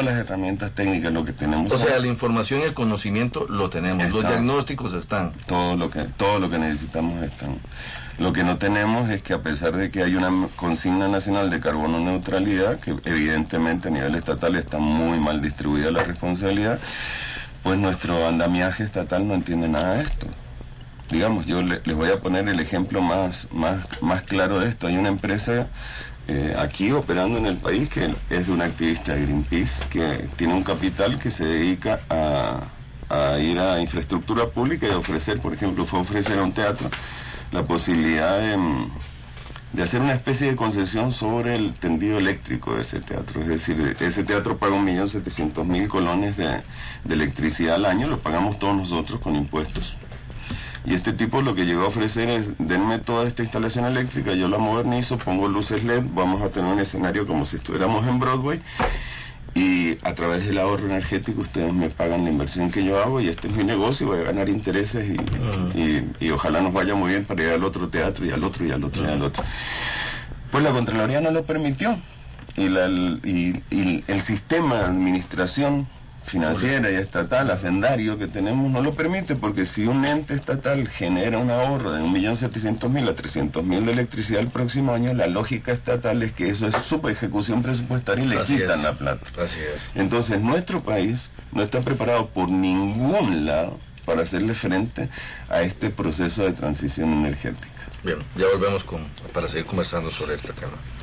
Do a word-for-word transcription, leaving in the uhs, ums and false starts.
todas las herramientas técnicas, lo que tenemos... O sea, la información y el conocimiento lo tenemos, está, los diagnósticos están. Todo lo que todo lo que necesitamos están. Lo que no tenemos es que a pesar de que hay una consigna nacional de carbono neutralidad, que evidentemente a nivel estatal está muy mal distribuida la responsabilidad, pues nuestro andamiaje estatal no entiende nada de esto. Digamos, yo le, les voy a poner el ejemplo más, más, más claro de esto. Hay una empresa eh, aquí operando en el país que es de un activista de Greenpeace, que tiene un capital que se dedica a, a ir a infraestructura pública y a ofrecer, por ejemplo, fue a ofrecer a un teatro la posibilidad de, de hacer una especie de concesión sobre el tendido eléctrico de ese teatro. Es decir, ese teatro paga un millón setecientos mil colones de, de electricidad al año, lo pagamos todos nosotros con impuestos. Y este tipo lo que llegó a ofrecer es, denme toda esta instalación eléctrica, yo la modernizo, pongo luces L E D, vamos a tener un escenario como si estuviéramos en Broadway, y a través del ahorro energético ustedes me pagan la inversión que yo hago, y este es mi negocio, voy a ganar intereses, y, uh-huh. y, y ojalá nos vaya muy bien para ir al otro teatro, y al otro, y al otro, uh-huh. y al otro. Pues la Contraloría no lo permitió, y, la, y, y el sistema de administración financiera y estatal, hacendario que tenemos, no lo permite, porque si un ente estatal genera un ahorro de un millón setecientos mil a trescientos mil de electricidad el próximo año, la lógica estatal es que eso es subejecución presupuestaria y le Así quitan es. la plata. Así es. Entonces nuestro país no está preparado por ningún lado para hacerle frente a este proceso de transición energética. Bien, ya volvemos con, para seguir conversando sobre este tema.